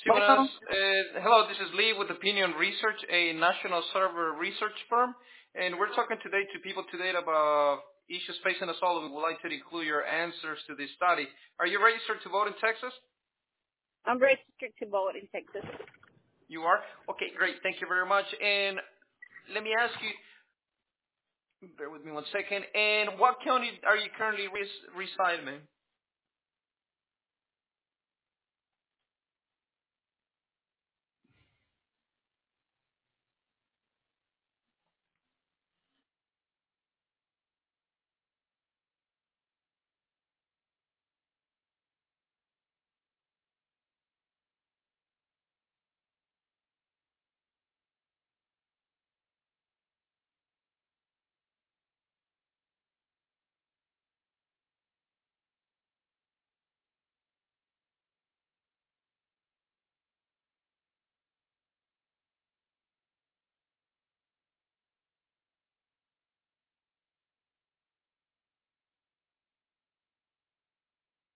Sí, buenas. Bueno, Hello, this is Lee with Opinion Research, a national server research firm, and we're talking today to people today about issues facing us all, and we would like to include your answers to this study. Are you registered to vote in Texas? I'm registered to vote in Texas. You are? Okay, great. Thank you very much. And let me ask you, bear with me one second, and what county are you currently residing in?